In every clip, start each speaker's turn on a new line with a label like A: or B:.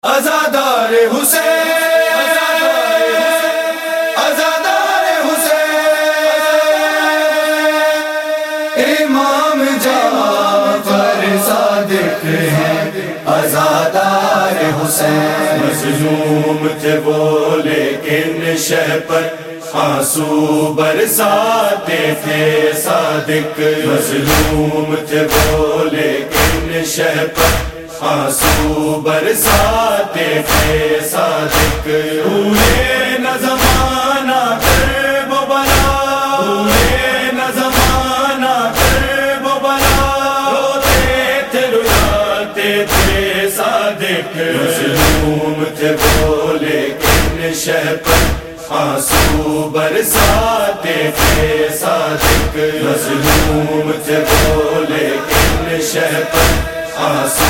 A: عزادار حسین، عزادار حسین، امام جعفر صادق ہیں عزادار حسین۔ مظلوم تھے وہ لیکن شہ پر آنسو برساتے تھے صادق، مظلوم تھے وہ لیکن شہ پر آنسو برساتے تھے صادق۔ ہوئے نہ زمانہ کرب و بلا، ہوئے نہ زمانہ کرب و بلا، روتے تھے رلاتے تھے صادق، مظلوم تھے وہ لیکن شہ پر آنسو برساتے تھے صادق، مظلوم تھے وہ لیکن شہ پر آنسو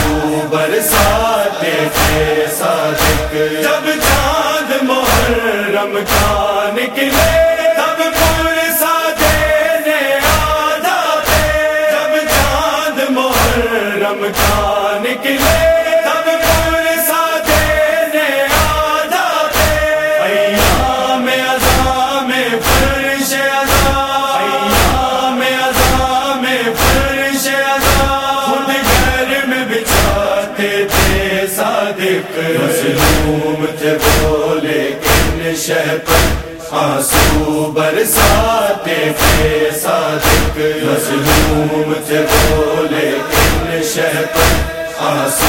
A: برساتے تھے صادق۔ جب چاند محرم کا نکلے تب پرسا دینے آ جاتے، جب چاند محرم کا نکلے تب پرسا دینے آ جاتے۔ ایام عزا میں فرش عزا، ایام عزا میں فرش عزا، خود گھر میں بچھاتے تھے صادق، مظلوم تھے وہ لیکن شہ پر آنسو برساتے تھے صادق، مظلوم تھے وہ لیکن شہ پر آنسو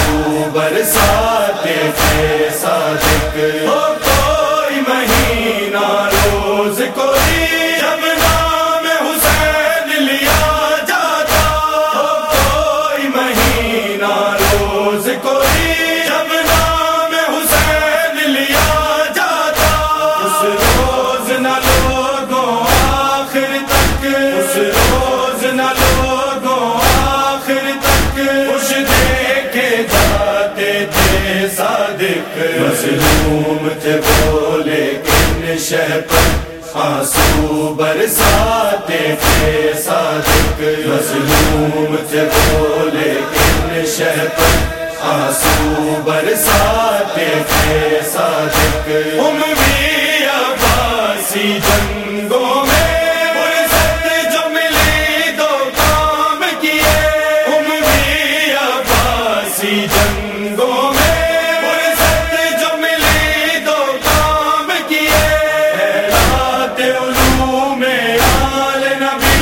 A: برساتے تھے صادق۔ ہو کوئی مہینہ روز کوئی جب نام حسین لیا جاتا، ہو کوئی مہینہ روز کوئی جب نام حسین لیا جاتا، اس روز نہ لوگوں آخر تک، اس روز نہ لوگوں آخر تک خوش دیکھے جاتے تھے صادق، مظلوم تھے وہ لیکن شہ پر آنسو برساتے تھے صادق، مظلوم تھے وہ لیکن شہ پر آنسو برساتے تھے صادق۔ اموی عباسی جنگوں میں فرصت جو ملی دو کام کیے، اموی عباسی جنگوں میں فرصت جو ملی دو کام کیے، خیرات علوم آل نبی،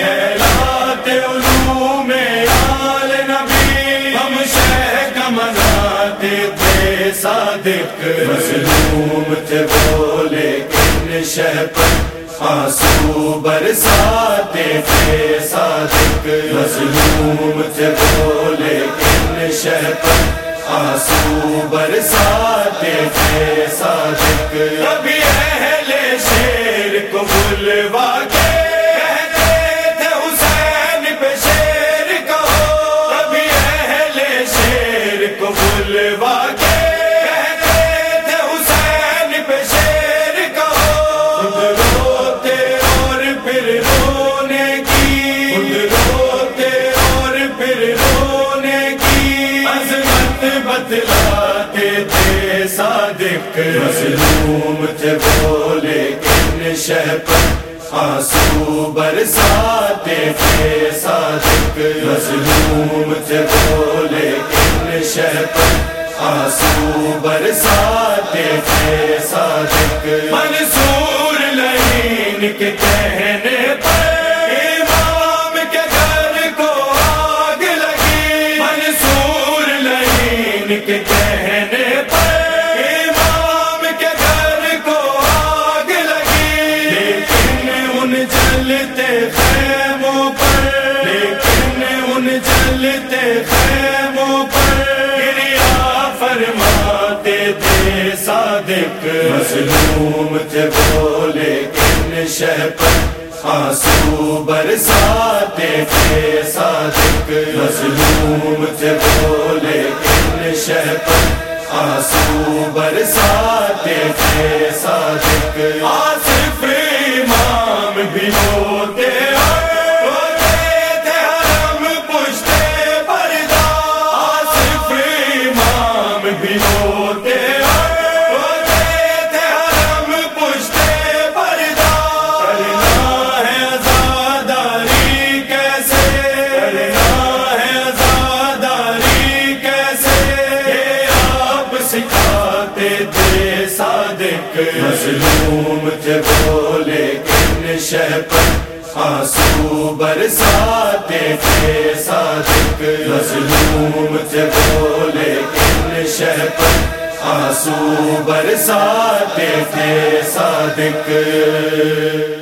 A: خیرات علوم آل نبی، ہم شہ کا مناتے تھے صادق، مظلوم تھے وہ لیکن شہ پر آنسو برساتے تھے صادق، مظلوم تھے وہ لیکن شہ پر آنسو برساتے تھے صادق۔ کبھی اہل شیر کو بلوا کے کہتے تھے حسین پہ شیر کہو، کبھی اہل شیر کو بلوا کے کہتے تھے حسین پہ شیر کہو، خود روتے اور پھر رونے کی، خود روتے اور پھر رونے کی عظمت بتلاتے تھے صادق، مظلوم تھے وہ لیکن شہ پر آنسو برساتے تھے صادق، مظلوم تھے وہ لیکن شہ پر آنسو برساتے تھے صادق۔ منصور لعین کے کہنے پر امام کے گھر کو آگ لگی، منصور لعین کے کہنے پر امام کے گھر کو آگ لگی، لیکن ان جلتے خیموں پر، لیکن ان جلتے خیموں پر گریا فرماتے تھے صادق، مظلوم تھے وہ لیکن شہ پر آنسو برساتے تھے صادق، مظلوم تھے وہ لیکن شہ پر آنسو برساتے تھے صادق۔ آصف امام بھی ہوتے تھے حرم پشتے پردہ، آصف امام بھی ہوتے ہوتے ہوتے تھے حرم پشتے پردہ کرنا ہے عزاداری کیسے کرنا ہے عزاداری کیسے یہ آپ سکھاتے تھے صادق مظلوم تھے وہ لیکن شہ پر آنسو برساتے تھے صادق مظلوم تھے وہ لیکن شہ پر آنسو برساتے تھے صادق